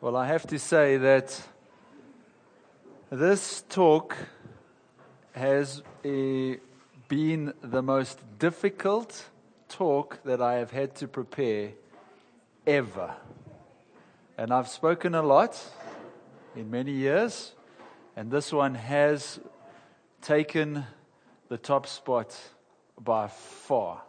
Well, I have to say that this talk has been the most difficult talk that I have had to prepare ever. And I've spoken a lot in many years, and this one has taken the top spot by far.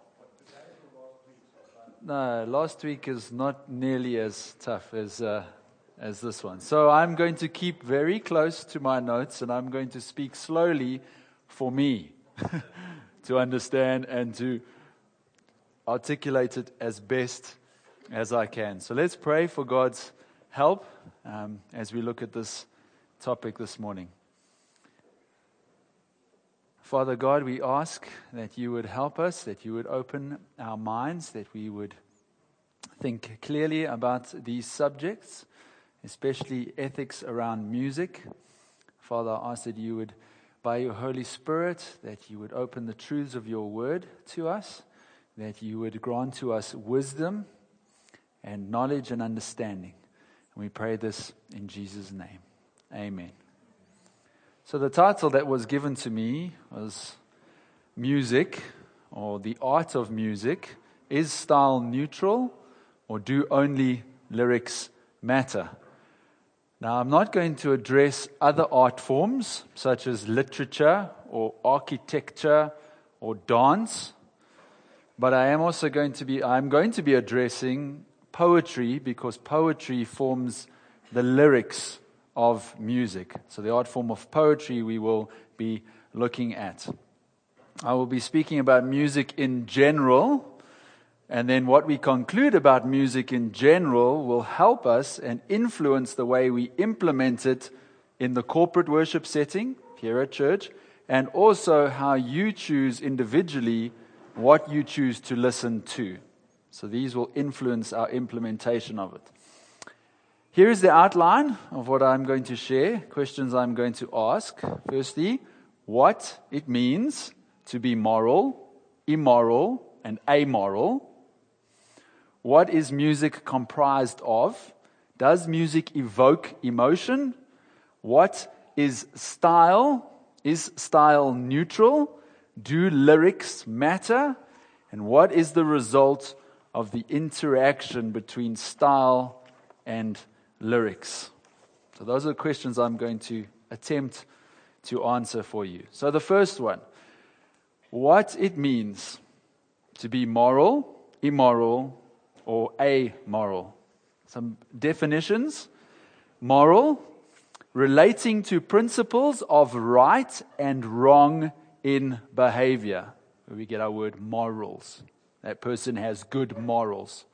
No, last week is not nearly as tough as this one. So I'm going to keep very close to my notes, and I'm going to speak slowly for me to understand and to articulate it as best as I can. So let's pray for God's help as we look at this topic this morning. Father God, we ask that you would help us, that you would open our minds, that we would think clearly about these subjects, especially ethics around music. Father, I ask that you would, by your Holy Spirit, that you would open the truths of your word to us, that you would grant to us wisdom and knowledge and understanding. And we pray this in Jesus' name. Amen. So the title that was given to me was Music, or the Art of Music. Is style neutral, or do only lyrics matter? Now, I'm not going to address other art forms, such as literature, or architecture, or dance, but I'm going to be addressing poetry, because poetry forms the lyrics of music. So the art form of poetry we will be looking at. I will be speaking about music in general, and then what we conclude about music in general will help us and influence the way we implement it in the corporate worship setting here at church, and also how you choose individually what you choose to listen to. So these will influence our implementation of it. Here is the outline of what I'm going to share, questions I'm going to ask. Firstly, what it means to be moral, immoral, and amoral. What is music comprised of? Does music evoke emotion? What is style? Is style neutral? Do lyrics matter? And what is the result of the interaction between style and lyrics? So those are the questions I'm going to attempt to answer for you. So the first one, what it means to be moral, immoral, or amoral. Some definitions. Moral, relating to principles of right and wrong in behavior. Where we get our word morals. That person has good morals.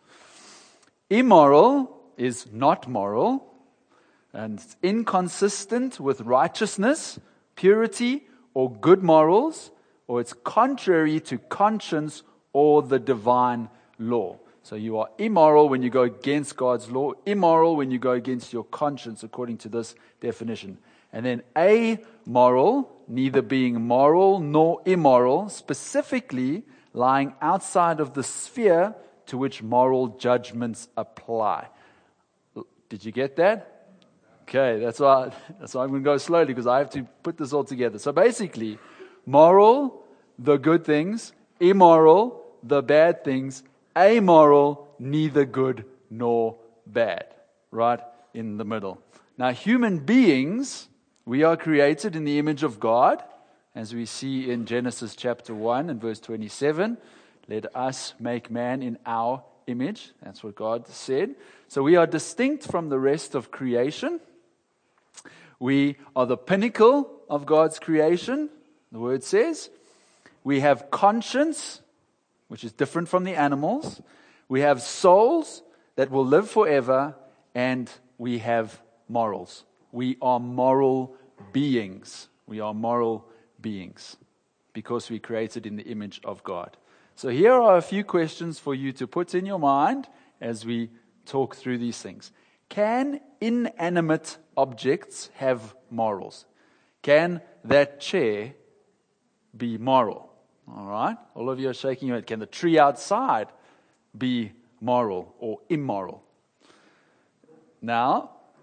Immoral is not moral, and it's inconsistent with righteousness, purity, or good morals, or it's contrary to conscience or the divine law. So you are immoral when you go against God's law, immoral when you go against your conscience, according to this definition. And then amoral, neither being moral nor immoral, specifically lying outside of the sphere to which moral judgments apply. Did you get that? Okay, that's why I'm going to go slowly, because I have to put this all together. So basically, moral, the good things; immoral, the bad things; amoral, neither good nor bad. Right in the middle. Now, human beings, we are created in the image of God, as we see in Genesis chapter 1 and verse 27. Let us make man in our image. That's what God said. So we are distinct from the rest of creation. We are the pinnacle of God's creation, the word says. We have conscience, which is different from the animals. We have souls that will live forever, and we have morals. We are moral beings. We are moral beings because we're created in the image of God. So here are a few questions for you to put in your mind as we talk through these things. Can inanimate objects have morals? Can that chair be moral? All right? All of you are shaking your head. Can the tree outside be moral or immoral? Now,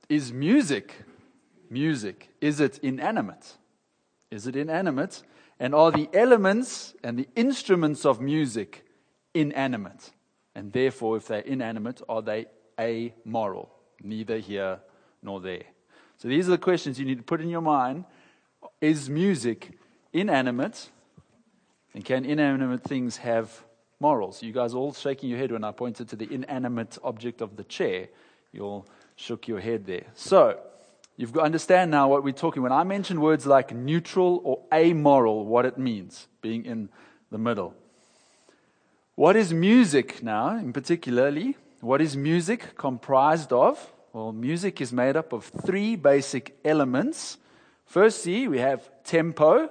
Is music, is it inanimate? Is it inanimate? And are the elements and the instruments of music inanimate? And therefore, if they're inanimate, are they amoral? Neither here nor there. So these are the questions you need to put in your mind. Is music inanimate? And can inanimate things have morals? You guys all shaking your head when I pointed to the inanimate object of the chair. You all shook your head there. So, you've got to understand now what we're talking. When I mention words like neutral or amoral, what it means, being in the middle. What is music now, in particularly? What is music comprised of? Well, music is made up of three basic elements. Firstly, we have tempo.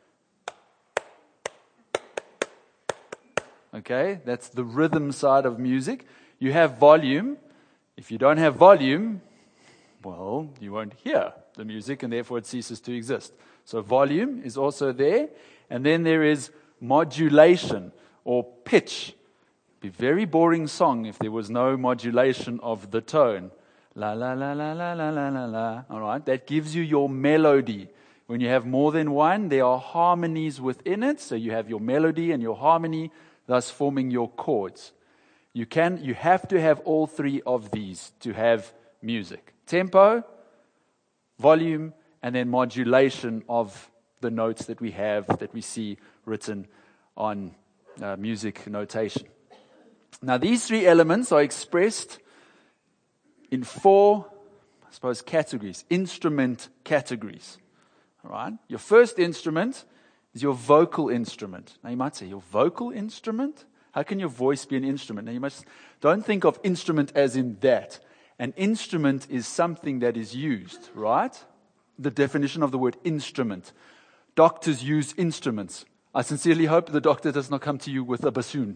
Okay, that's the rhythm side of music. You have volume. If you don't have volume, well, you won't hear the music and therefore it ceases to exist. So volume is also there. And then there is modulation or pitch. It'd be a very boring song if there was no modulation of the tone. La la la la la la la la la. All right, that gives you your melody. When you have more than one, there are harmonies within it. So you have your melody and your harmony, thus forming your chords. You have to have all three of these to have music. Tempo, volume, and then modulation of the notes that we have, that we see written on music notation. Now, these three elements are expressed in four, I suppose, categories, instrument categories. All right? Your first instrument is your vocal instrument. Now, you might say, your vocal instrument? How can your voice be an instrument? Now, don't think of instrument as in that. An instrument is something that is used, right? The definition of the word instrument. Doctors use instruments. I sincerely hope the doctor does not come to you with a bassoon.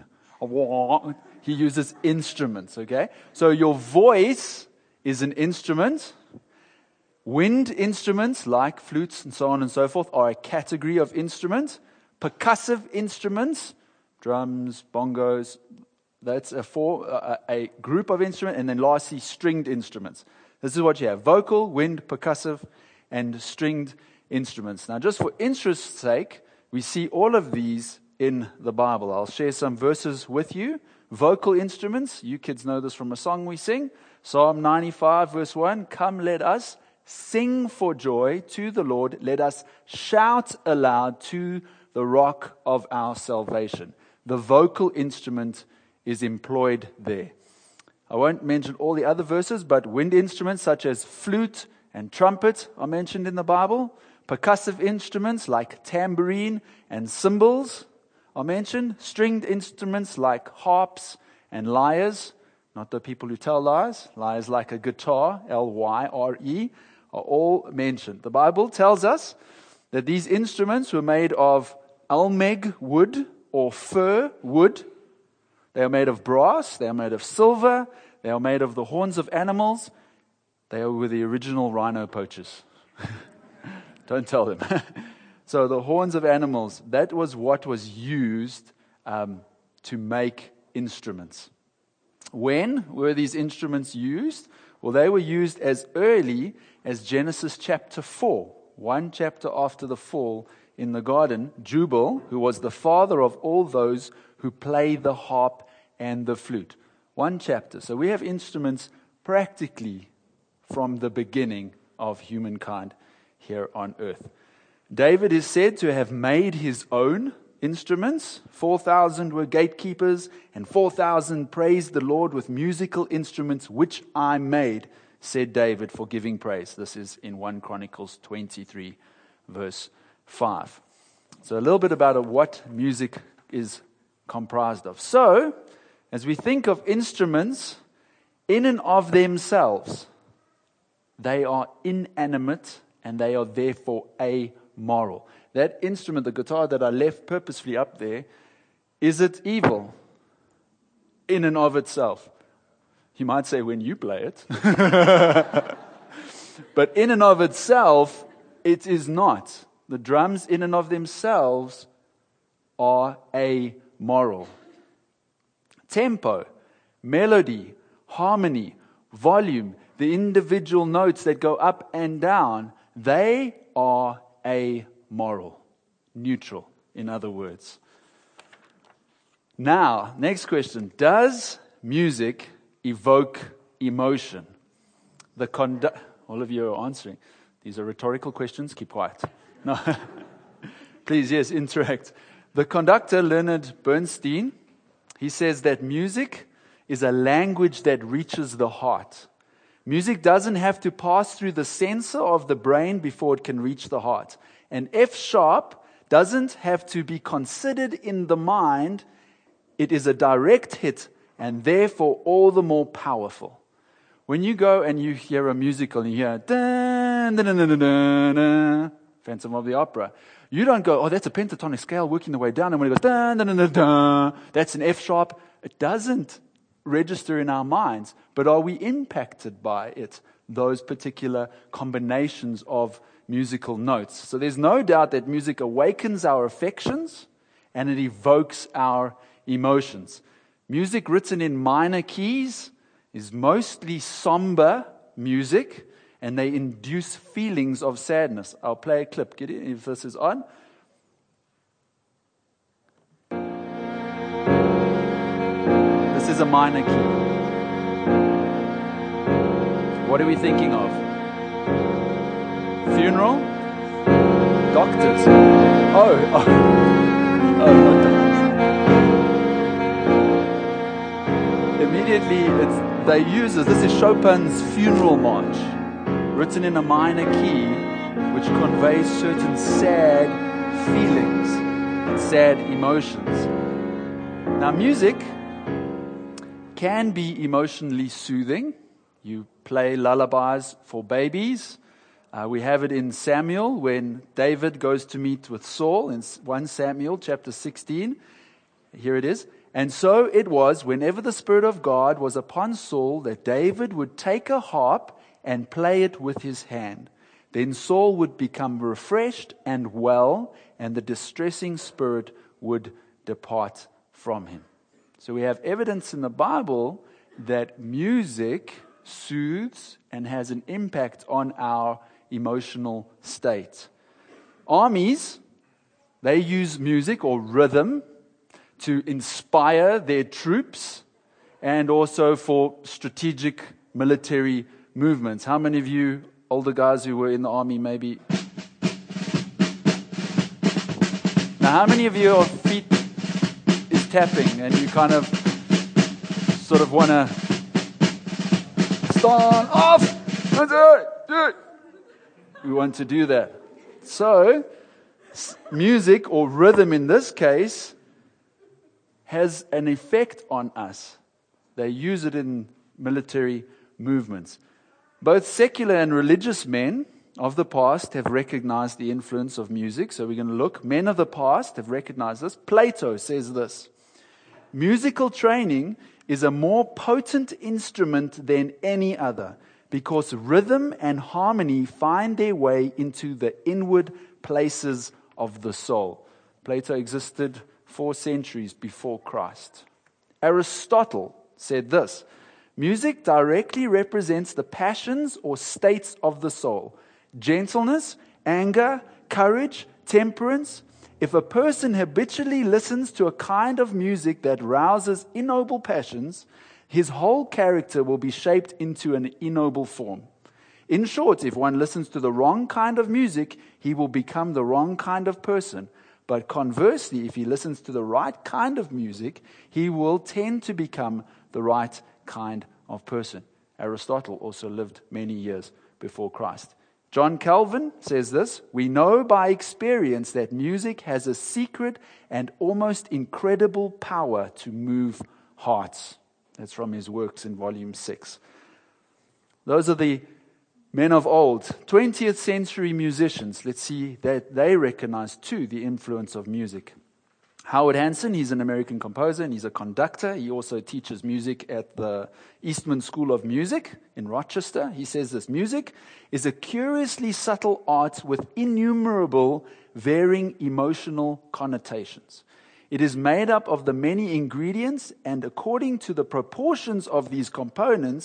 He uses instruments, okay? So your voice is an instrument. Wind instruments like flutes and so on and so forth are a category of instrument. Percussive instruments, drums, bongos, that's a group of instruments. And then lastly, stringed instruments. This is what you have: vocal, wind, percussive, and stringed instruments. Now, just for interest's sake, we see all of these in the Bible. I'll share some verses with you. Vocal instruments, you kids know this from a song we sing. Psalm 95 verse 1, "Come, let us sing for joy to the Lord. Let us shout aloud to the rock of our salvation." The vocal instrument is employed there. I won't mention all the other verses, but wind instruments such as flute and trumpet are mentioned in the Bible. Percussive instruments like tambourine and cymbals are mentioned. Stringed instruments like harps and lyres, not the people who tell lies, lyres like a guitar, Lyre, are all mentioned. The Bible tells us that these instruments were made of almeg wood or fir wood. They are made of brass, they are made of silver, they are made of the horns of animals. They were the original rhino poachers. Don't tell them. So the horns of animals, that was what was used to make instruments. When were these instruments used? Well, they were used as early as Genesis chapter 4, one chapter after the fall in the garden. Jubal, who was the father of all those who play the harp and the flute. One chapter. So we have instruments practically from the beginning of humankind here on earth. David is said to have made his own instruments. 4,000 were gatekeepers, and 4,000 praised the Lord with musical instruments, which I made, said David, for giving praise. This is in 1 Chronicles 23, verse 5. So a little bit about what music is comprised of. So, as we think of instruments in and of themselves, they are inanimate and they are therefore amoral. That instrument, the guitar that I left purposefully up there, is it evil in and of itself? You might say when you play it. But in and of itself, it is not. The drums in and of themselves are amoral. Tempo, melody, harmony, volume, the individual notes that go up and down, they are amoral, neutral, in other words. Now, next question. Does music evoke emotion? All of you are answering. These are rhetorical questions. Keep quiet. No. Please, yes, interact. The conductor, Leonard Bernstein, he says that music is a language that reaches the heart. Music doesn't have to pass through the sensor of the brain before it can reach the heart. And F sharp doesn't have to be considered in the mind. It is a direct hit and therefore all the more powerful. When you go and you hear a musical and you hear dun, dun, dun, dun, dun, dun, Phantom of the Opera, you don't go, oh, that's a pentatonic scale working the way down. And when it goes dun, dun, dun, dun, dun, that's an F sharp. It doesn't register in our minds, but are we impacted by it, those particular combinations of musical notes? So there's no doubt that music awakens our affections and it evokes our emotions. Music written in minor keys is mostly somber music, and they induce feelings of sadness. I'll play a clip. Get it if this is on. This is a minor key. What are we thinking of? Funeral? Doctors? Oh, not doctors. Immediately, they use this. This is Chopin's Funeral March, written in a minor key, which conveys certain sad feelings and sad emotions. Now, music can be emotionally soothing. You play lullabies for babies. We have it in Samuel when David goes to meet with Saul in 1 Samuel chapter 16. Here it is. And so it was, whenever the Spirit of God was upon Saul, that David would take a harp and play it with his hand. Then Saul would become refreshed and well, and the distressing spirit would depart from him. So we have evidence in the Bible that music soothes and has an impact on our emotional state. Armies, they use music or rhythm to inspire their troops and also for strategic military movements. How many of you older guys who were in the army maybe? Now, how many of your feet is tapping and you kind of sort of want to stand off? We want to do that. So, music or rhythm in this case has an effect on us. They use it in military movements. Both secular and religious men of the past have recognized the influence of music. So we're going to look. Men of the past have recognized this. Plato says this: musical training is a more potent instrument than any other, because rhythm and harmony find their way into the inward places of the soul. Plato existed 4 centuries before Christ. Aristotle said this: music directly represents the passions or states of the soul. Gentleness, anger, courage, temperance. If a person habitually listens to a kind of music that rouses ignoble passions, his whole character will be shaped into an ignoble form. In short, if one listens to the wrong kind of music, he will become the wrong kind of person. But conversely, if he listens to the right kind of music, he will tend to become the right kind of person. Aristotle also lived many years before Christ. John Calvin says this: we know by experience that music has a secret and almost incredible power to move hearts. That's from his works in volume 6. Those are the men of old. 20th century musicians, let's see that they recognize too the influence of music. Howard Hanson, he's an American composer and he's a conductor. He also teaches music at the Eastman School of Music in Rochester. He says this: music is a curiously subtle art with innumerable varying emotional connotations. It is made up of the many ingredients, and according to the proportions of these components,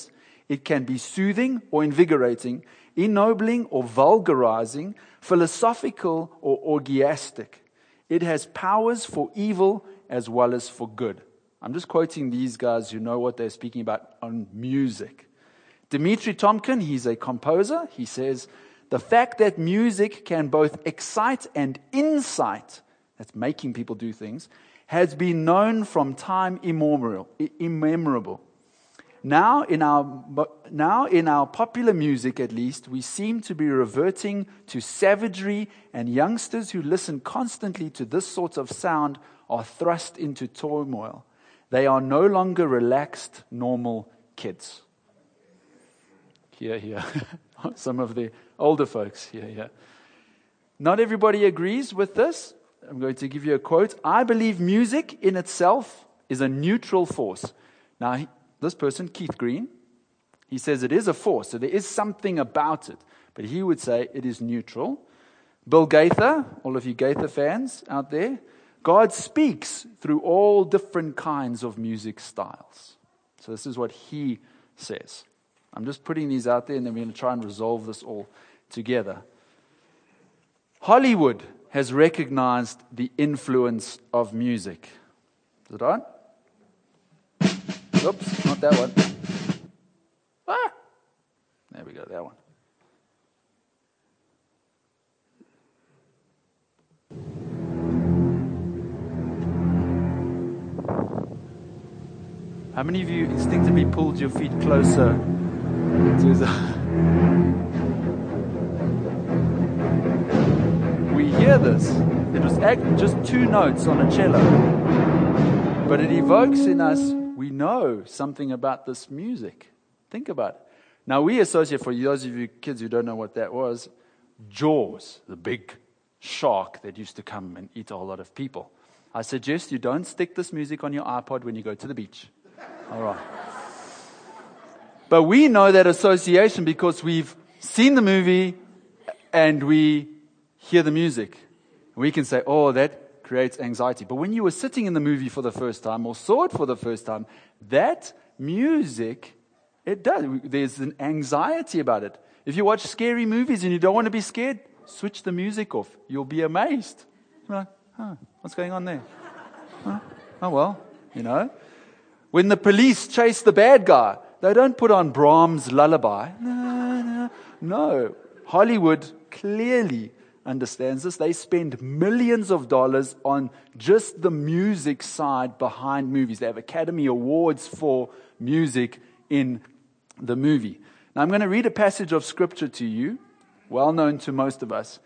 It can be soothing or invigorating, ennobling or vulgarizing, philosophical or orgiastic. It has powers for evil as well as for good. I'm just quoting these guys who know what they're speaking about on music. Dimitri Tomkin, he's a composer. He says, the fact that music can both excite and incite, that's making people do things, has been known from time immemorable. Now in our popular music, at least, we seem to be reverting to savagery, and youngsters who listen constantly to this sort of sound are thrust into turmoil. They are no longer relaxed, normal kids. Here. Some of the older folks here. Not everybody agrees with this. I'm going to give you a quote. I believe music in itself is a neutral force. Now, this person, Keith Green, he says it is a force, so there is something about it. But he would say it is neutral. Bill Gaither, all of you Gaither fans out there, God speaks through all different kinds of music styles. So this is what he says. I'm just putting these out there, and then we're going to try and resolve this all together. Hollywood has recognized the influence of music. Is it on? Oops, not that one. There we go, that one. How many of you instinctively pulled your feet closer to the... We hear this. It was just two notes on a cello. But it evokes in us, we know something about this music. Think about it. Now we associate, for those of you kids who don't know what that was, Jaws, the big shark that used to come and eat a whole lot of people. I suggest you don't stick this music on your iPod when you go to the beach. All right. But we know that association because we've seen the movie and we hear the music. We can say, oh, that creates anxiety. But when you were sitting in the movie for the first time or saw it for the first time, that music, it does. There's an anxiety about it. If you watch scary movies and you don't want to be scared, switch the music off. You'll be amazed. You're like, what's going on there? Oh, well, you know. When the police chase the bad guy, they don't put on Brahms' lullaby. No. Hollywood clearly understands this. They spend millions of dollars on just the music side behind movies. They have Academy Awards for music in the movie. Now I'm going to read a passage of scripture to you, well known to most of us.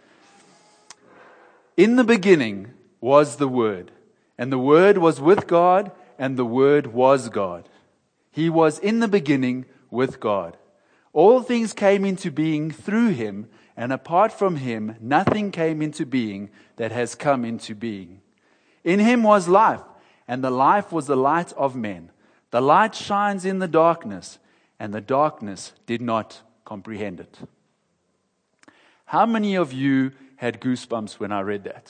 In the beginning was the Word, and the Word was with God, and the Word was God. He was in the beginning with God. All things came into being through Him, and apart from Him, nothing came into being that has come into being. In Him was life, and the life was the light of men. The light shines in the darkness, and the darkness did not comprehend it. How many of you had goosebumps when I read that?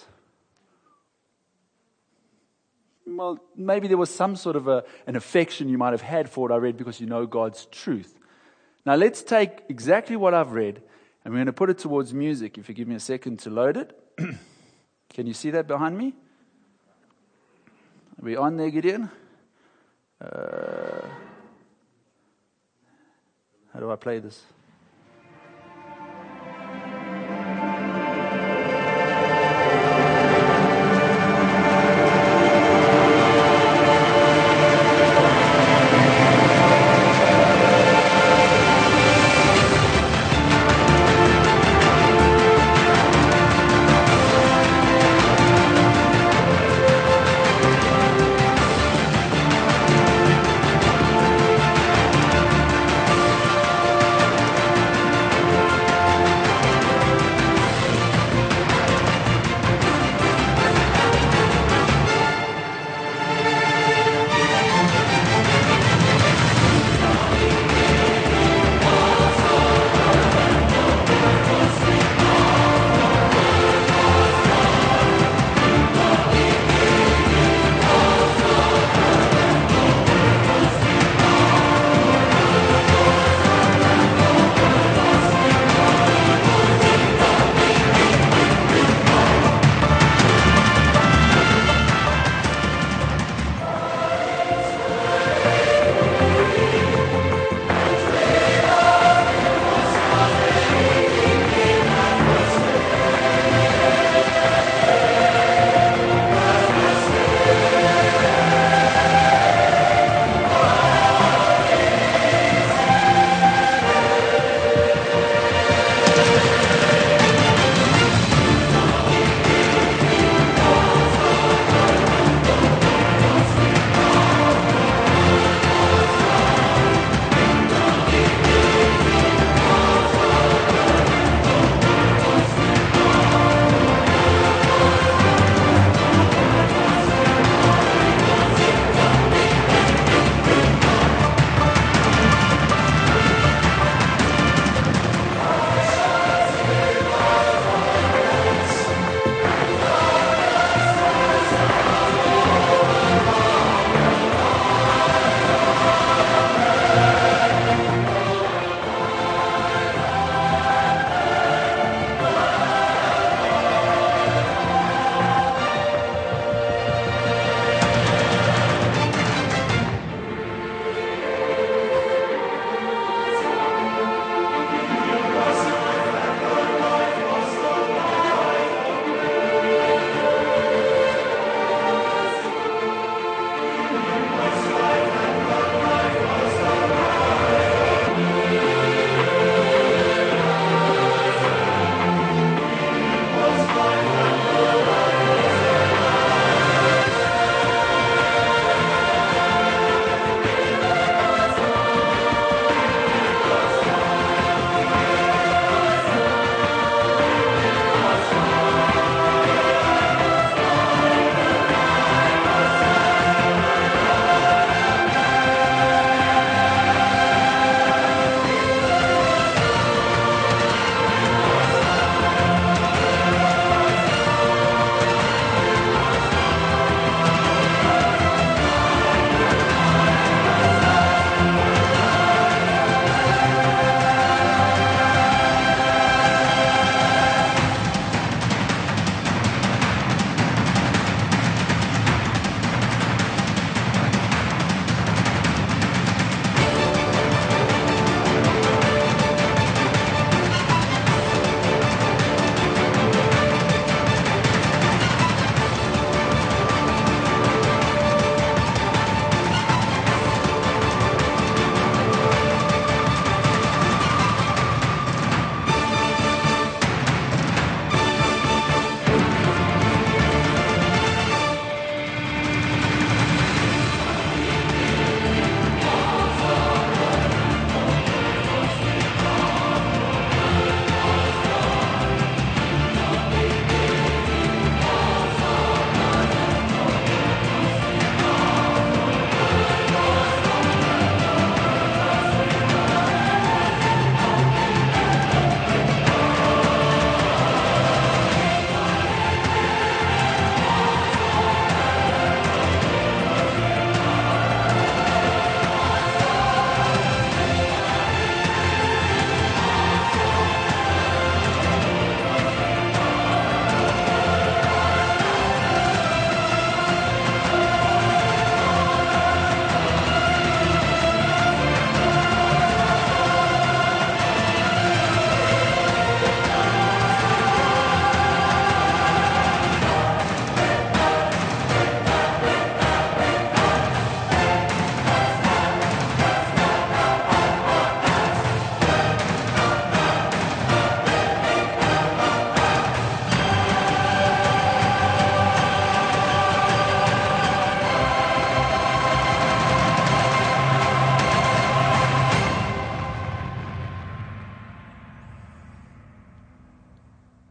Well, maybe there was some sort of an affection you might have had for what I read because you know God's truth. Now let's take exactly what I've read and we're going to put it towards music. If you give me a second to load it. Can you see that behind me? Are we on there, Gideon? How do I play this?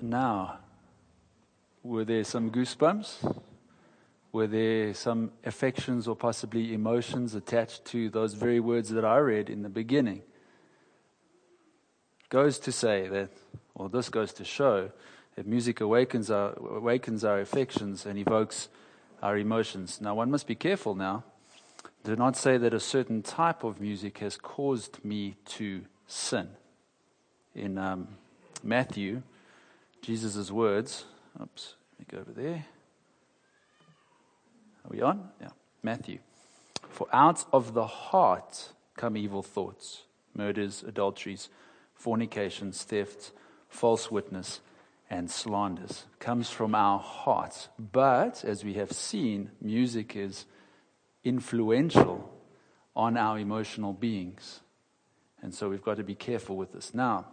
Now, were there some goosebumps? Were there some affections or possibly emotions attached to those very words that I read in the beginning? Goes to say that, or this goes to show, that music awakens our affections and evokes our emotions. Now, one must be careful now. Do not say that a certain type of music has caused me to sin. In Matthew, Jesus' words, let me go over there. Are we on? Yeah, Matthew. For out of the heart come evil thoughts, murders, adulteries, fornications, thefts, false witness, and slanders. Comes from our hearts. But, as we have seen, music is influential on our emotional beings. And so we've got to be careful with this. Now,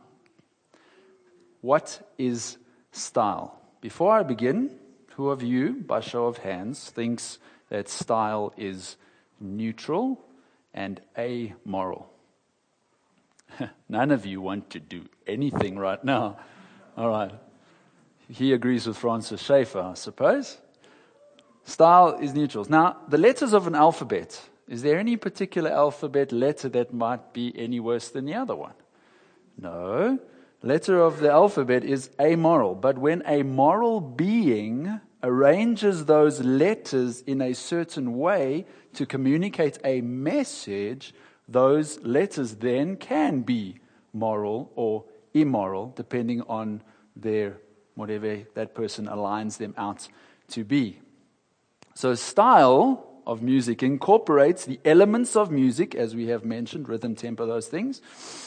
what is style? Before I begin, who of you, by show of hands, thinks that style is neutral and amoral? None of you want to do anything right now. All right. He agrees with Francis Schaeffer, I suppose. Style is neutral. Now, the letters of an alphabet. Is there any particular alphabet letter that might be any worse than the other one? No. Letter of the alphabet is amoral. But when a moral being arranges those letters in a certain way to communicate a message, those letters then can be moral or immoral, depending on their whatever that person aligns them out to be. So style of music incorporates the elements of music, as we have mentioned, rhythm, tempo, those things.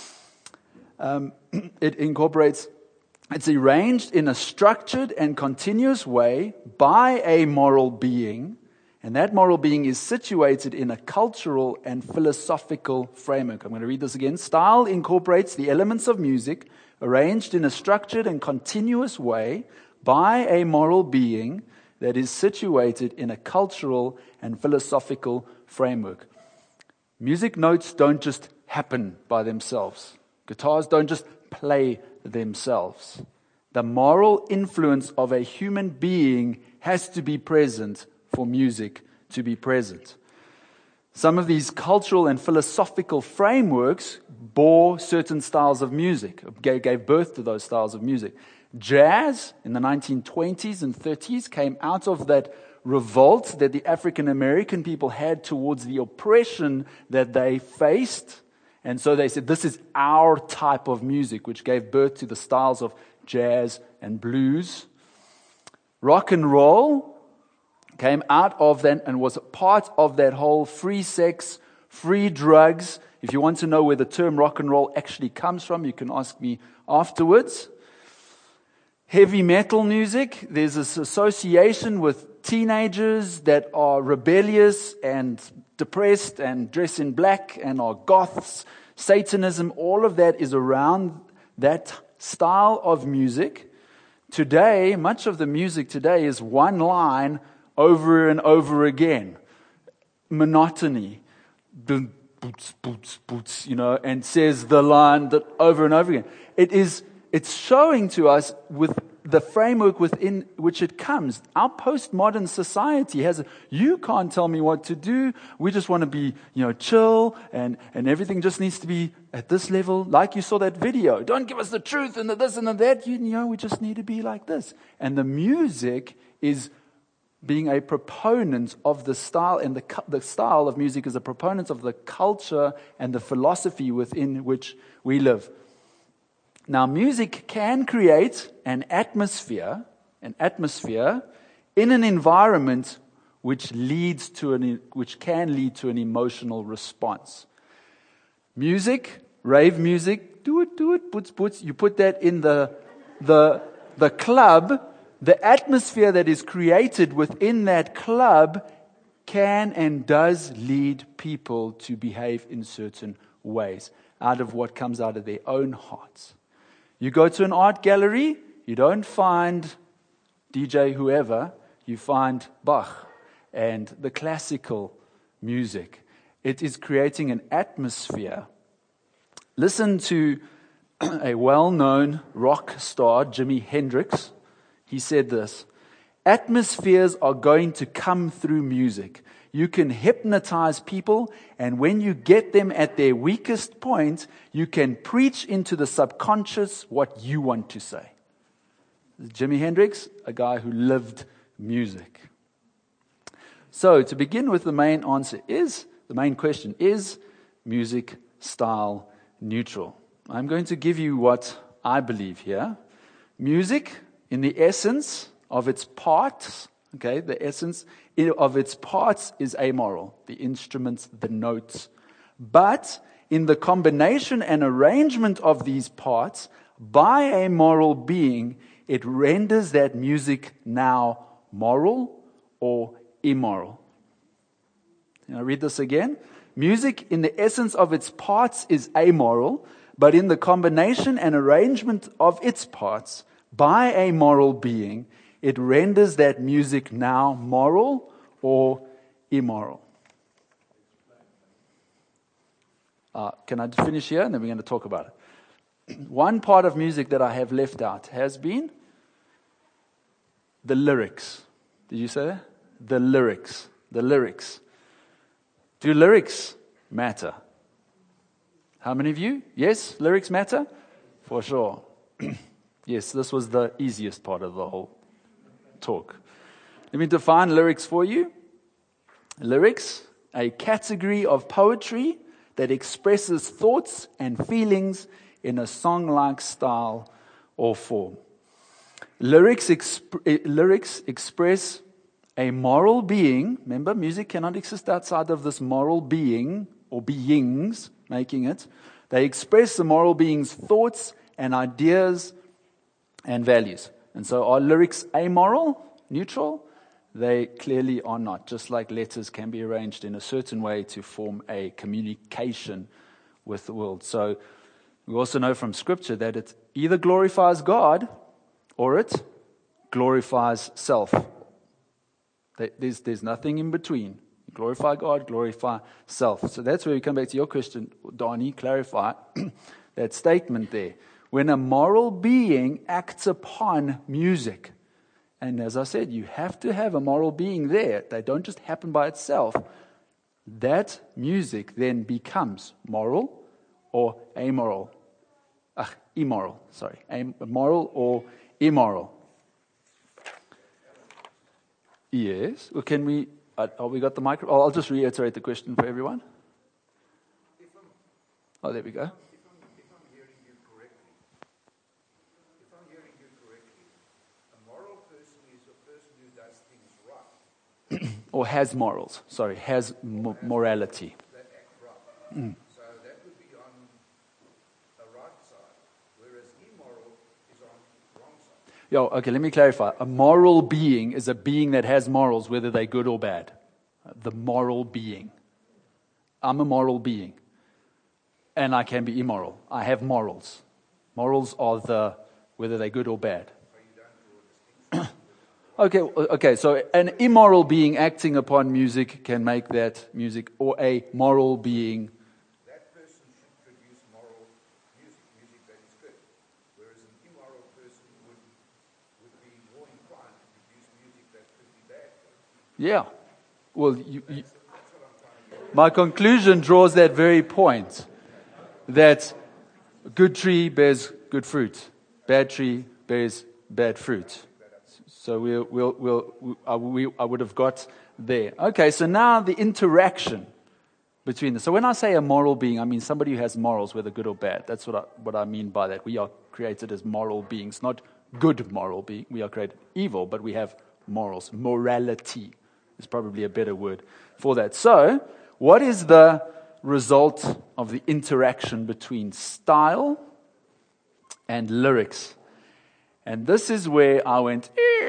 It's arranged in a structured and continuous way by a moral being, and that moral being is situated in a cultural and philosophical framework. I'm going to read this again. Style incorporates the elements of music arranged in a structured and continuous way by a moral being that is situated in a cultural and philosophical framework. Music notes don't just happen by themselves. Guitars don't just play themselves. The moral influence of a human being has to be present for music to be present. Some of these cultural and philosophical frameworks bore certain styles of music, gave birth to those styles of music. Jazz in the 1920s and 30s came out of that revolt that the African American people had towards the oppression that they faced. And so they said, this is our type of music, which gave birth to the styles of jazz and blues. Rock and roll came out of that and was a part of that whole free sex, free drugs. If you want to know where the term rock and roll actually comes from, you can ask me afterwards. Heavy metal music, there's this association with teenagers that are rebellious and depressed and dress in black and are goths. Satanism, all of that is around that style of music. Today, much of the music today is one line over and over again. Monotony. Boots, boots, boots, and says the line that over and over again. It's showing to us with the framework within which it comes. Our postmodern society you can't tell me what to do. We just want to be, chill and everything just needs to be at this level. Like you saw that video. Don't give us the truth and the this and the that. We just need to be like this. And the music is being a proponent of the style, and the style of music is a proponent of the culture and the philosophy within which we live. Now, music can create an atmosphere in an environment which can lead to an emotional response. Music, rave music, do it, boots. You put that in the club. The atmosphere that is created within that club can and does lead people to behave in certain ways out of what comes out of their own hearts. You go to an art gallery, you don't find DJ whoever, you find Bach and the classical music. It is creating an atmosphere. Listen to a well-known rock star, Jimi Hendrix, he said this: atmospheres are going to come through music. You can hypnotize people, and when you get them at their weakest point, you can preach into the subconscious what you want to say. Jimi Hendrix, a guy who lived music. So, to begin with, the main question is music style neutral? I'm going to give you what I believe here. Music, in the essence of its parts, the essence of its parts is amoral. The instruments, the notes. But in the combination and arrangement of these parts, by a moral being, it renders that music now moral or immoral. Can I read this again? Music, in the essence of its parts, is amoral, but in the combination and arrangement of its parts, by a moral being, it renders that music now moral or immoral. Can I finish here and then we're going to talk about it? One part of music that I have left out has been the lyrics. Did you say that? The lyrics. The lyrics. Do lyrics matter? How many of you? Yes, lyrics matter? For sure. Yes, this was the easiest part of the whole talk. Let me define lyrics for you. Lyrics, a category of poetry that expresses thoughts and feelings in a song-like style or form. Lyrics express a moral being. Remember, music cannot exist outside of this moral being or beings making it. They express the moral being's thoughts and ideas and values. And so are lyrics amoral, neutral? They clearly are not. Just like letters can be arranged in a certain way to form a communication with the world. So we also know from Scripture that it either glorifies God or it glorifies self. There's nothing in between. Glorify God, glorify self. So that's where we come back to your question, Donnie, clarify that statement there. When a moral being acts upon music, and as I said, you have to have a moral being there. They don't just happen by itself. That music then becomes moral or amoral. Immoral, sorry. Moral or immoral. Yes. Well, can we... we got the micro? I'll just reiterate the question for everyone. There we go. If I'm hearing you correctly, a moral person is a person who does things right. Or has morals. Sorry, has morality. That act right. So that would be on the right side, whereas immoral is on the wrong side. Okay, let me clarify. A moral being is a being that has morals, whether they're good or bad. The moral being. I'm a moral being. And I can be immoral. I have morals. Morals are whether they're good or bad. Okay, so an immoral being acting upon music can make that music, or a moral being. That person should produce moral music that is good, whereas an immoral person would be more inclined to produce music that could be bad. Yeah. Well, my conclusion draws that very point, that good tree bears good fruit, bad tree bears bad fruit. So I would have got there. Okay, so now the interaction between this. So when I say a moral being, I mean somebody who has morals, whether good or bad. That's what I mean by that. We are created as moral beings, not good moral being. We are created evil, but we have morals. Morality is probably a better word for that. So, what is the result of the interaction between style and lyrics? And this is where I went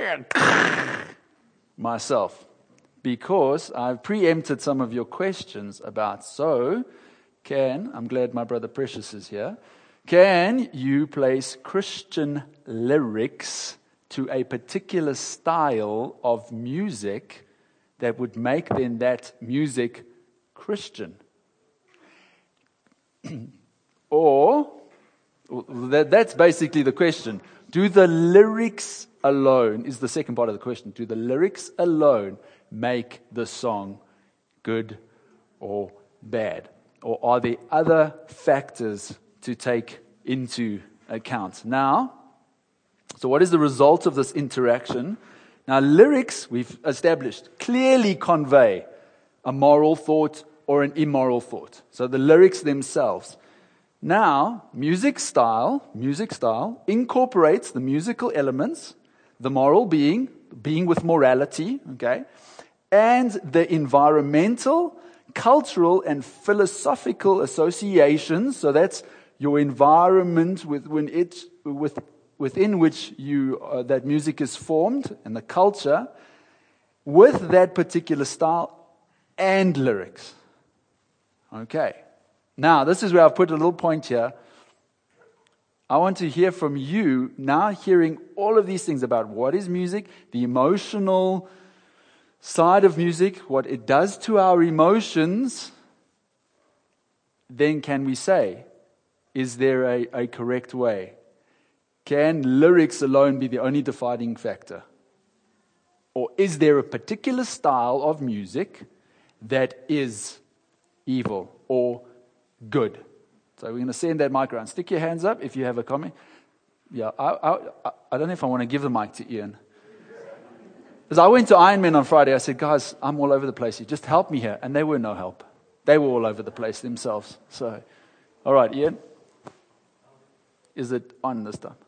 myself, because I've preempted some of your questions about, I'm glad my brother Precious is here, can you place Christian lyrics to a particular style of music that would make then that music Christian? Or That's basically the question. Do the lyrics alone, is the second part of the question, do the lyrics alone make the song good or bad? Or are there other factors to take into account? Now, so what is the result of this interaction? Now, lyrics, we've established, clearly convey a moral thought or an immoral thought. So the lyrics themselves. Now, music style incorporates the musical elements, the moral being with morality, okay, and the environmental, cultural, and philosophical associations. So that's your environment within which that music is formed, and the culture, with that particular style and lyrics. Okay. Now, this is where I've put a little point here. I want to hear from you now, hearing all of these things about what is music, the emotional side of music, what it does to our emotions. Then can we say, is there a correct way? Can lyrics alone be the only defining factor? Or is there a particular style of music that is evil or good? So we're going to send that mic around. Stick your hands up if you have a comment. Yeah, I don't know if I want to give the mic to Ian. As I went to Ironman on Friday, I said, guys, I'm all over the place here. Just help me here. And they were no help. They were all over the place themselves. So, all right, Ian. Is it on this time?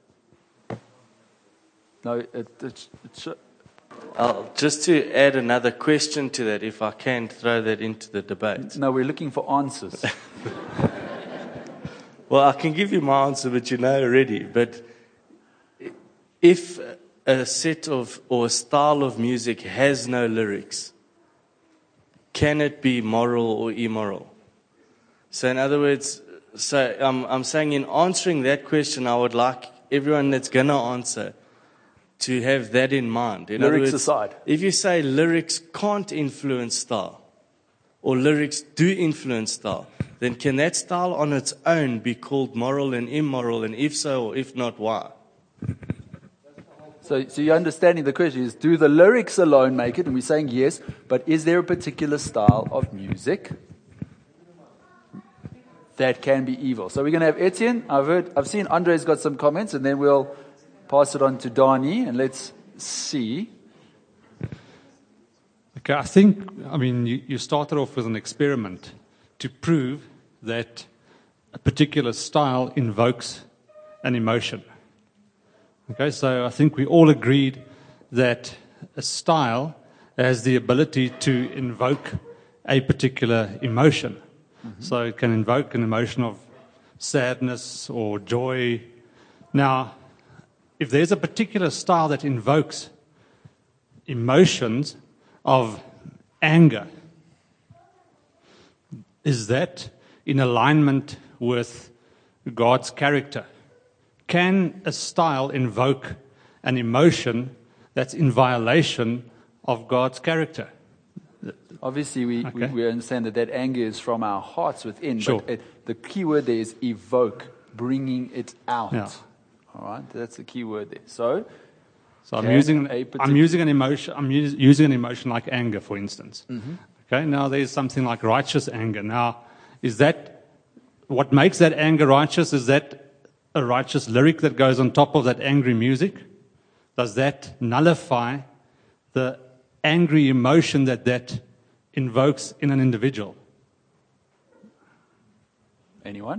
No, it should. Just to add another question to that, if I can throw that into the debate. No, we're looking for answers. Well, I can give you my answer, but you know already. But if a set of or a style of music has no lyrics, can it be moral or immoral? So in other words, I'm saying in answering that question, I would like everyone that's going to answer to have that in mind. In Lyrics other words, aside. if you say lyrics can't influence style, or lyrics do influence style, then can that style on its own be called moral and immoral? And if so, or if not, why? So you're understanding the question is, do the lyrics alone make it? And we're saying yes, but is there a particular style of music that can be evil? So we're going to have Etienne. I've seen Andre's got some comments, and then we'll pass it on to Dani, and let's see. Okay, I mean, you started off with an experiment to prove that a particular style invokes an emotion. Okay, so I think we all agreed that a style has the ability to invoke a particular emotion. Mm-hmm. So it can invoke an emotion of sadness or joy. Now, if there's a particular style that invokes emotions of anger, is that in alignment with God's character? Can a style invoke an emotion that's in violation of God's character? Obviously, we understand that anger is from our hearts within, sure. But the key word there is evoke, bringing it out. Yeah. All right, that's the key word there. So I'm using an emotion. I'm using an emotion like anger, for instance. Mm-hmm. Okay. Now there's something like righteous anger. Now, is that what makes that anger righteous? Is that a righteous lyric that goes on top of that angry music? Does that nullify the angry emotion that invokes in an individual? Anyone?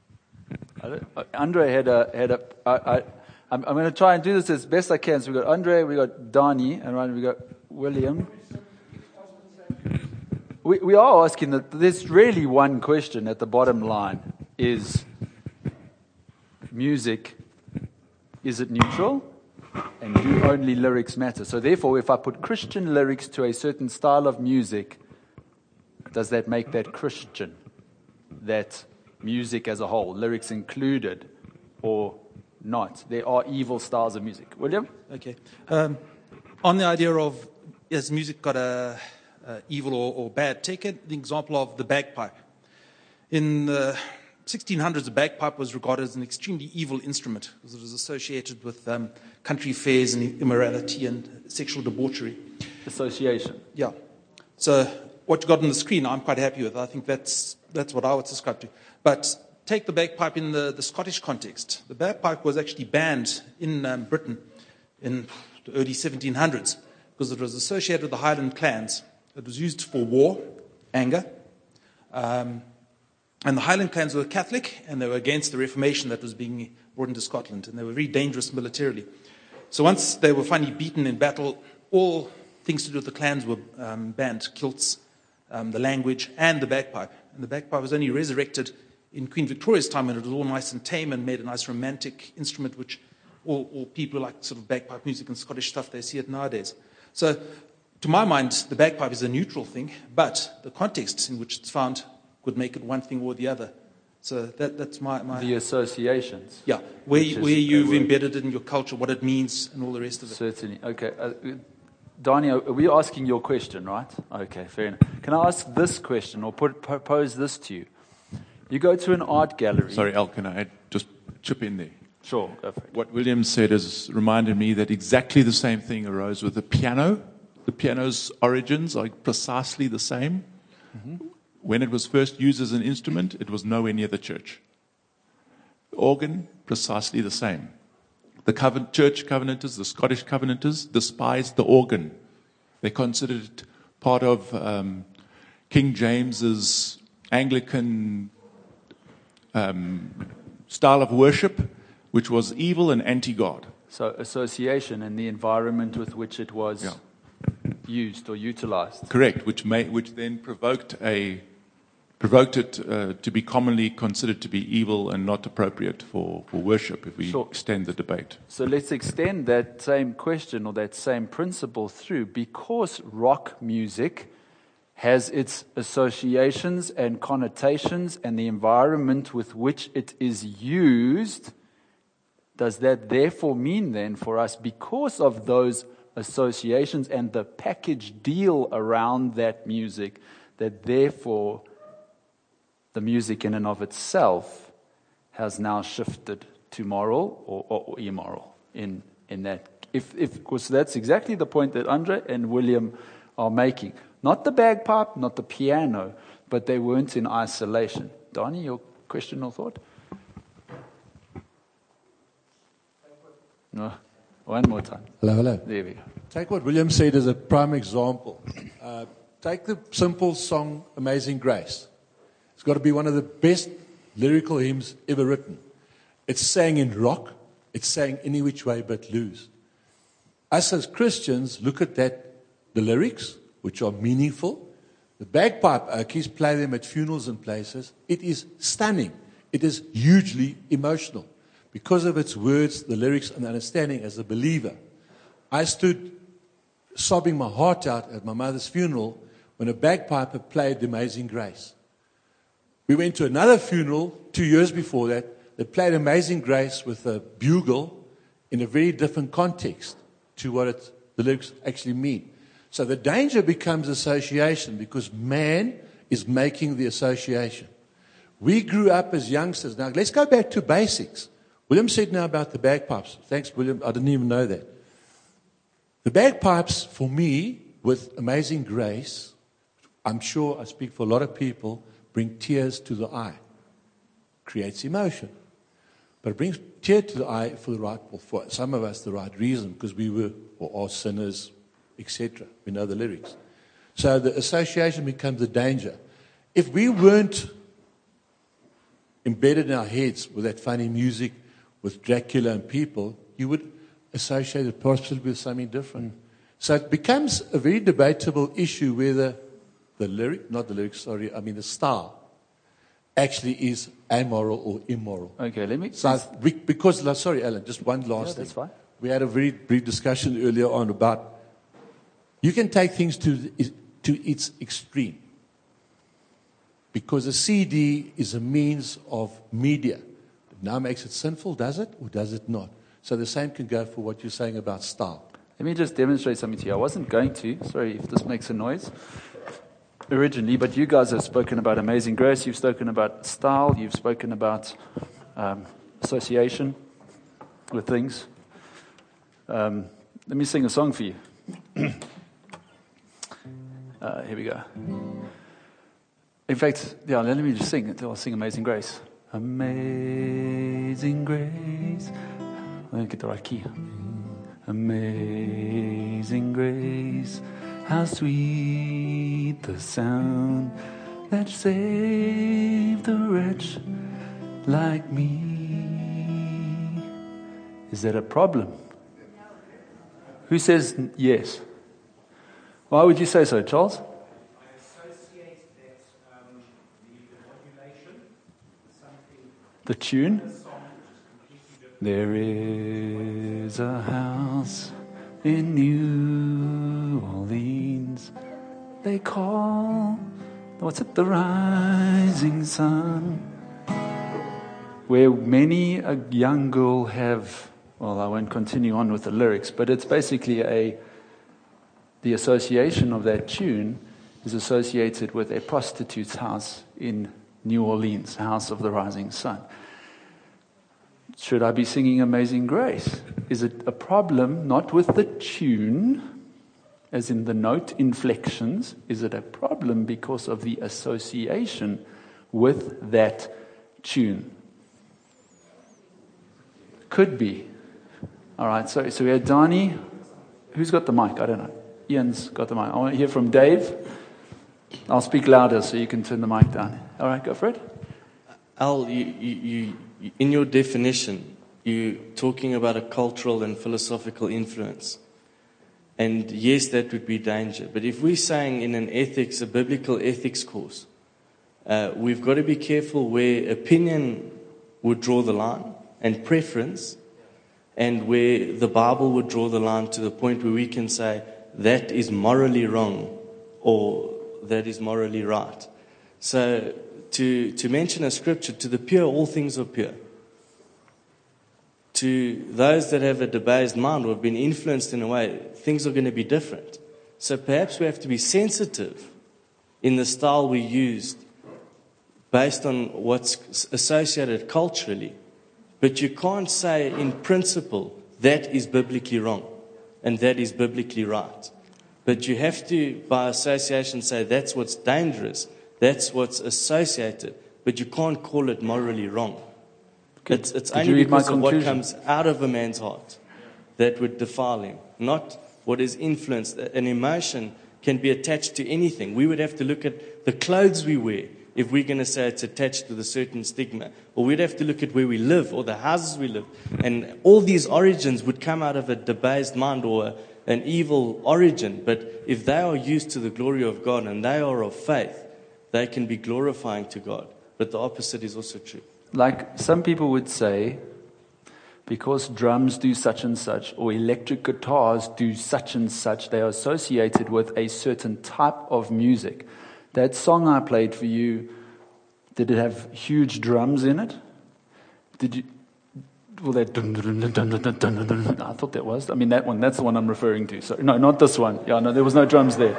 Andre had a. I'm going to try and do this as best I can. So we've got Andre, we've got Dani, and we've got William. We are asking that there's really one question at the bottom line. Is music, is it neutral? And do only lyrics matter? So therefore, if I put Christian lyrics to a certain style of music, does that make that Christian? That music as a whole, lyrics included, or not? There are evil styles of music. William? Okay. On the idea of, has music got a evil or bad, take the example of the bagpipe. In the 1600s, the bagpipe was regarded as an extremely evil instrument because it was associated with country fairs and immorality and sexual debauchery. Association. Yeah. So what you got on the screen, I'm quite happy with. I think that's what I would subscribe to. But take the bagpipe in the Scottish context. The bagpipe was actually banned in Britain in the early 1700s because it was associated with the Highland clans. It was used for war, anger. And the Highland clans were Catholic, and they were against the Reformation that was being brought into Scotland, and they were very dangerous militarily. So once they were finally beaten in battle, all things to do with the clans were banned, kilts, the language, and the bagpipe. And the bagpipe was only resurrected in Queen Victoria's time, when it was all nice and tame and made a nice romantic instrument, which all people like sort of bagpipe music and Scottish stuff, they see it nowadays. So to my mind, the bagpipe is a neutral thing, but the context in which it's found could make it one thing or the other. So that's my The associations. yeah, where you've embedded it in your culture, what it means, and all the rest of it. Certainly. Okay. Donnie, are we asking your question, right? Okay, fair enough. Can I ask this question or propose this to you? You go to an art gallery. Sorry, Al, can I just chip in there? Sure, go for it. What William said has reminded me that exactly the same thing arose with the piano. The piano's origins are precisely the same. Mm-hmm. When it was first used as an instrument, it was nowhere near the church. The organ, precisely the same. The church covenanters, the Scottish covenanters, despised the organ. They considered it part of King James's Anglican style of worship, which was evil and anti-God. So association and the environment with which it was used or utilized. Correct, which then provoked it to be commonly considered to be evil and not appropriate for worship, if we extend the debate. So let's extend that same question or that same principle through. Because rock music has its associations and connotations and the environment with which it is used, does that therefore mean then for us, because of those associations and the package deal around that music, that therefore the music in and of itself has now shifted to moral or immoral in that? Because that's exactly the point that Andre and William are making. Not the bagpipe, not the piano, but they weren't in isolation. Donnie, your question or thought? No. One more time. Hello. There we go. Take what William said as a prime example. Take the simple song Amazing Grace. It's got to be one of the best lyrical hymns ever written. It's sang in rock. It's sang any which way but lose. Us as Christians look at that, the lyrics, which are meaningful. The bagpipe okies play them at funerals and places. It is stunning. It is hugely emotional. Because of its words, the lyrics, and the understanding as a believer. I stood sobbing my heart out at my mother's funeral when a bagpiper played The Amazing Grace. We went to another funeral 2 years before that that played Amazing Grace with a bugle in a very different context to what the lyrics actually mean. So the danger becomes association because man is making the association. We grew up as youngsters. Now, let's go back to basics. William said now about the bagpipes. Thanks, William. I didn't even know that. The bagpipes, for me, with Amazing Grace, I'm sure I speak for a lot of people, bring tears to the eye. Creates emotion. But it brings tears to the eye for some of us, the right reason, because we were or are sinners, etc. We know the lyrics. So the association becomes the danger. If we weren't embedded in our heads with that funny music, with Dracula and people, you would associate it possibly with something different. So it becomes a very debatable issue whether the style actually is amoral or immoral. Okay, let me... Sorry, Alan, just one last thing. That's fine. We had a very brief discussion earlier on about you can take things to its extreme. Because a CD is a means of media. It now makes it sinful, does it, or does it not? So the same can go for what you're saying about style. Let me just demonstrate something to you. I wasn't going to. Sorry if this makes a noise. originally, but you guys have spoken about Amazing Grace, you've spoken about style, you've spoken about association with things. Let me sing a song for you. Here we go. In fact, let me just sing it. I'll sing Amazing Grace. Amazing Grace. Let me get the right key. Amazing Grace, how sweet the sound that saved a wretch like me. Is that a problem? Who says yes? Why would you say so, Charles? I associate that the modulation with something. The tune? The song, which is completely different. There is a house in New Orleans. They call, what's it, the Rising Sun. Where many a young girl have, well, I won't continue on with the lyrics, but it's basically the association of that tune is associated with a prostitute's house in New Orleans, House of the Rising Sun. Should I be singing Amazing Grace? Is it a problem not with the tune, as in the note inflections? Is it a problem because of the association with that tune? Could be. All right, so we had Donnie. Who's got the mic? I don't know. Ian's got the mic. I want to hear from Dave. I'll speak louder so you can turn the mic down. All right, go for it. Al, you in your definition, you're talking about a cultural and philosophical influence. And yes, that would be danger. But if we're saying in a biblical ethics course, we've got to be careful where opinion would draw the line and preference, and where the Bible would draw the line to the point where we can say that is morally wrong or that is morally right. So to mention a scripture, to the pure, all things are pure. To those that have a debased mind or have been influenced in a way, things are going to be different. So perhaps we have to be sensitive in the style we used based on what's associated culturally. But you can't say in principle that is biblically wrong and that is biblically right. But you have to, by association, say that's what's dangerous, that's what's associated, but you can't call it morally wrong. It's only because of what comes out of a man's heart that would defile him, not what is influenced. An emotion can be attached to anything. We would have to look at the clothes we wear if we're going to say it's attached with a certain stigma. Or we'd have to look at where we live or the houses we live. And all these origins would come out of a debased mind or an evil origin. But if they are used to the glory of God and they are of faith, they can be glorifying to God. But the opposite is also true. Like some people would say, because drums do such and such, or electric guitars do such and such, they are associated with a certain type of music. That song I played for you, did it have huge drums in it? Did you? Well, that dun, dun, dun, dun, dun, dun, dun, dun, I thought that was. I mean, that one. That's the one I'm referring to. So no, not this one. Yeah, no, there was no drums there.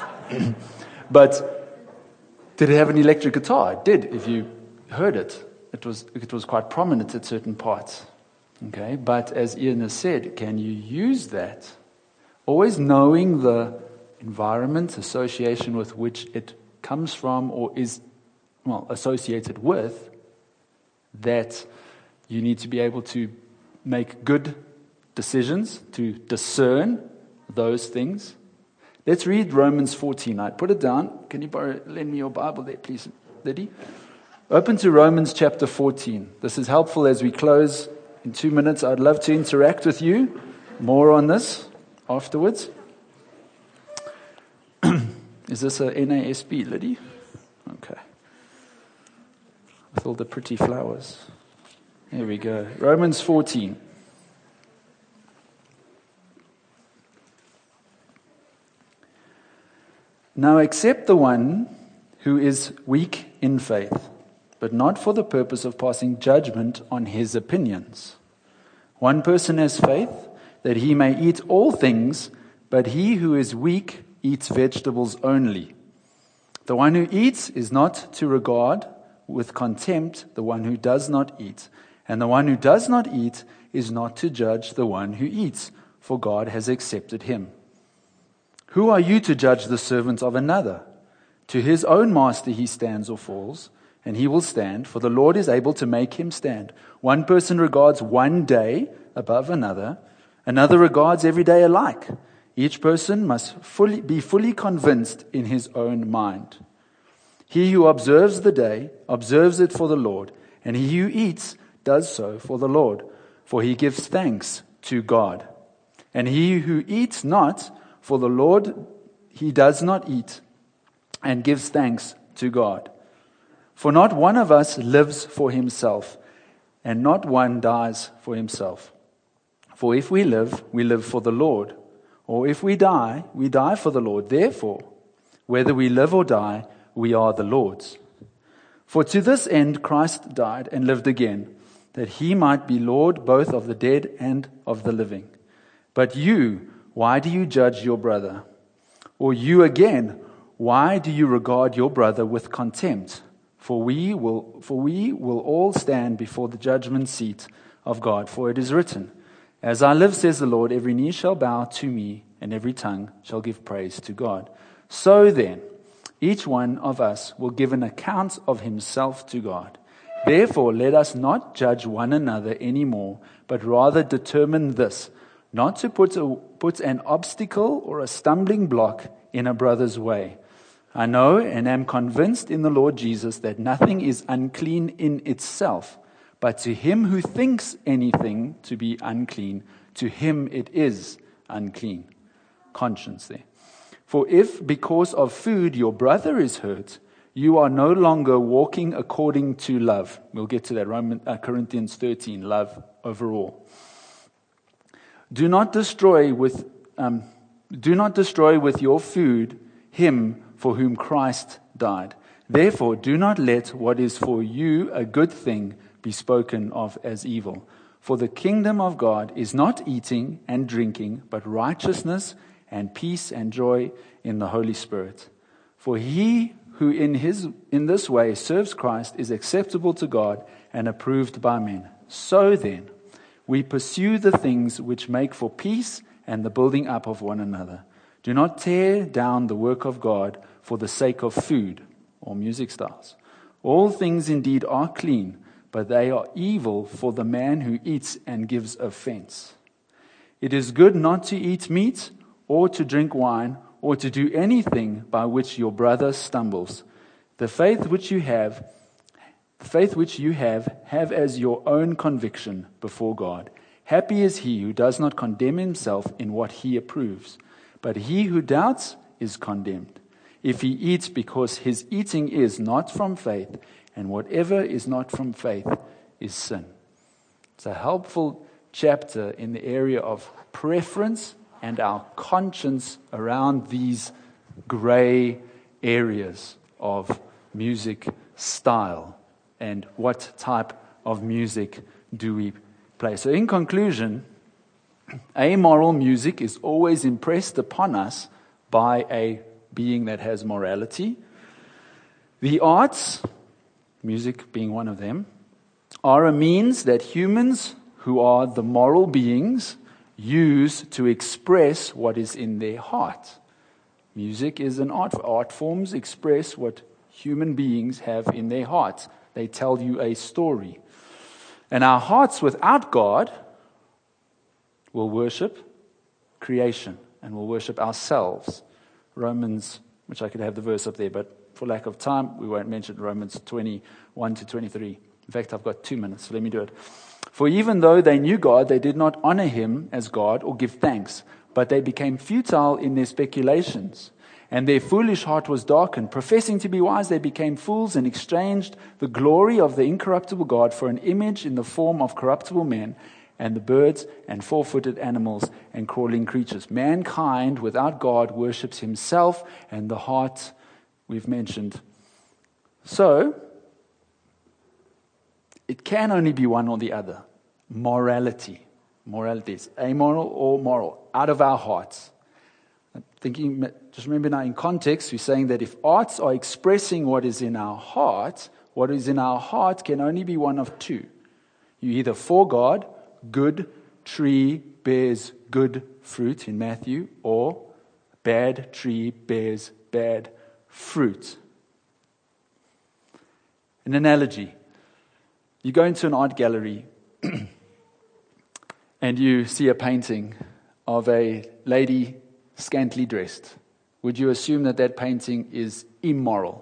But did it have an electric guitar? It did. If you heard it, it was quite prominent at certain parts. Okay, but as Ian has said, can you use that? Always knowing the environment, association with which it comes from or is, associated with, that you need to be able to make good decisions, to discern those things. Let's read Romans 14. I put it down. Can you lend me your Bible there, please, Liddy? Open to Romans chapter 14. This is helpful as we close in 2 minutes. I'd love to interact with you more on this afterwards. Is this a NASB, Liddy? Okay. With all the pretty flowers. Here we go. Romans 14. Now accept the one who is weak in faith, but not for the purpose of passing judgment on his opinions. One person has faith that he may eat all things, but he who is weak eats vegetables only. The one who eats is not to regard with contempt the one who does not eat, and the one who does not eat is not to judge the one who eats, for God has accepted him. Who are you to judge the servant of another? To his own master he stands or falls, and he will stand, for the Lord is able to make him stand. One person regards one day above another, another regards every day alike. Each person must be fully convinced in his own mind. He who observes the day, observes it for the Lord, and he who eats does so for the Lord, for he gives thanks to God. And he who eats not for the Lord, he does not eat, and gives thanks to God. For not one of us lives for himself, and not one dies for himself. For if we live for the Lord. Or if we die for the Lord. Therefore, whether we live or die, we are the Lord's. For to this end Christ died and lived again, that he might be Lord both of the dead and of the living. But you, why do you judge your brother? Or you again, why do you regard your brother with contempt? For we will all stand before the judgment seat of God. For it is written, As I live, says the Lord, every knee shall bow to me, and every tongue shall give praise to God. So then, each one of us will give an account of himself to God. Therefore, let us not judge one another anymore, but rather determine this, not to put an obstacle or a stumbling block in a brother's way. I know and am convinced in the Lord Jesus that nothing is unclean in itself, but to him who thinks anything to be unclean, to him it is unclean. Conscience there. For if because of food your brother is hurt, you are no longer walking according to love. We'll get to that, Corinthians 13, love overall. Do not destroy with your food him for whom Christ died. Therefore, do not let what is for you a good thing be spoken of as evil. For the kingdom of God is not eating and drinking, but righteousness and peace and joy in the Holy Spirit. For he who in this way serves Christ is acceptable to God and approved by men. So then, we pursue the things which make for peace and the building up of one another. Do not tear down the work of God for the sake of food or music styles. All things indeed are clean, but they are evil for the man who eats and gives offense. It is good not to eat meat or to drink wine or to do anything by which your brother stumbles. The faith which you have as your own conviction before God. Happy is he who does not condemn himself in what he approves, but he who doubts is condemned. If he eats because his eating is not from faith, and whatever is not from faith is sin. It's a helpful chapter in the area of preference and our conscience around these gray areas of music style and what type of music do we play. So in conclusion, amoral music is always impressed upon us by a being that has morality. The arts, music being one of them, are a means that humans who are the moral beings use to express what is in their heart. Music is an art. Art forms express what human beings have in their hearts. They tell you a story. And our hearts without God will worship creation and will worship ourselves. Romans, which I could have the verse up there, but for lack of time, we won't mention Romans 21 to 23. In fact, I've got 2 minutes, so let me do it. For even though they knew God, they did not honor him as God or give thanks, but they became futile in their speculations, and their foolish heart was darkened. Professing to be wise, they became fools and exchanged the glory of the incorruptible God for an image in the form of corruptible men, and the birds and four-footed animals and crawling creatures. Mankind without God worships himself and the heart we've mentioned. So, it can only be one or the other. Morality. Morality is amoral or moral, out of our hearts. Just remember now in context, we're saying that if arts are expressing what is in our heart, what is in our heart can only be one of two. You either for God, good tree bears good fruit in Matthew, or bad tree bears bad fruit. An analogy. You go into an art gallery and you see a painting of a lady scantily dressed. Would you assume that that painting is immoral?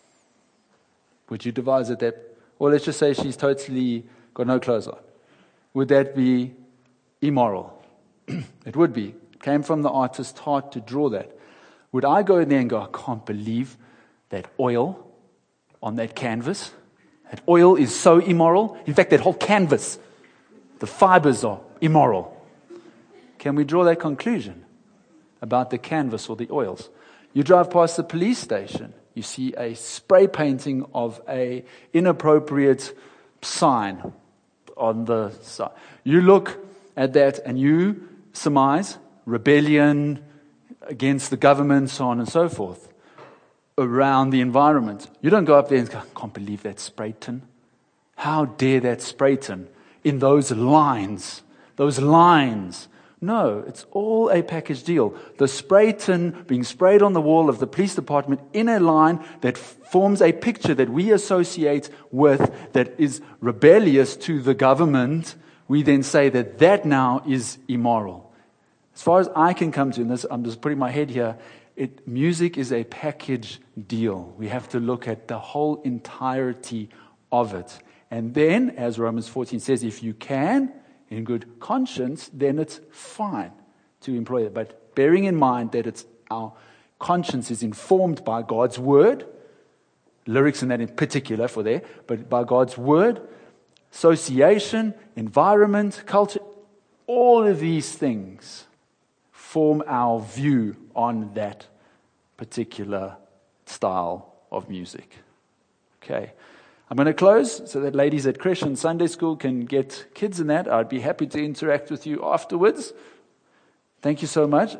Would you devise it that, or let's just say she's totally got no clothes on. Would that be immoral? It would be. It came from the artist's heart to draw that. Would I go in there and go, I can't believe that oil on that canvas? That oil is so immoral. In fact, that whole canvas, the fibers are immoral. Can we draw that conclusion about the canvas or the oils? You drive past the police station, you see a spray painting of an inappropriate sign on the side. You look at that and you surmise rebellion against the government, so on and so forth, around the environment. You don't go up there and go, I can't believe that spray tin. How dare that spray tin in those lines? Those lines. No, it's all a package deal. The spray tin being sprayed on the wall of the police department in a line that forms a picture that we associate with, that is rebellious to the government, we then say that that now is immoral. As far as I can come to, and this, I'm just putting my head here, music is a package deal. We have to look at the whole entirety of it. And then, as Romans 14 says, if you can, in good conscience, then it's fine to employ it. But bearing in mind that it's our conscience is informed by God's word, lyrics in that in particular for there, but by God's word, association, environment, culture, all of these things form our view on that particular style of music. Okay. I'm going to close so that ladies at Creche and Sunday School can get kids in that. I'd be happy to interact with you afterwards. Thank you so much.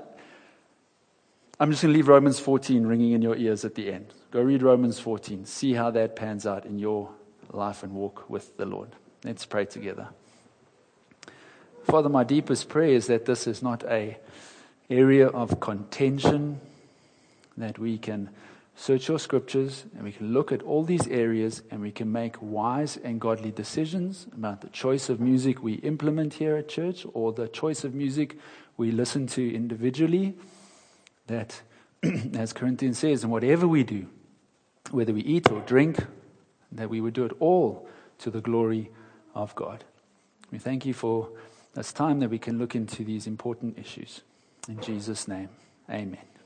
I'm just going to leave Romans 14 ringing in your ears at the end. Go read Romans 14. See how that pans out in your life and walk with the Lord. Let's pray together. Father, my deepest prayer is that this is not an area of contention, that we can search your scriptures and we can look at all these areas and we can make wise and godly decisions about the choice of music we implement here at church or the choice of music we listen to individually. That, as Corinthians says, and whatever we do, whether we eat or drink, that we would do it all to the glory of God. We thank you for this time that we can look into these important issues. In Jesus' name, amen.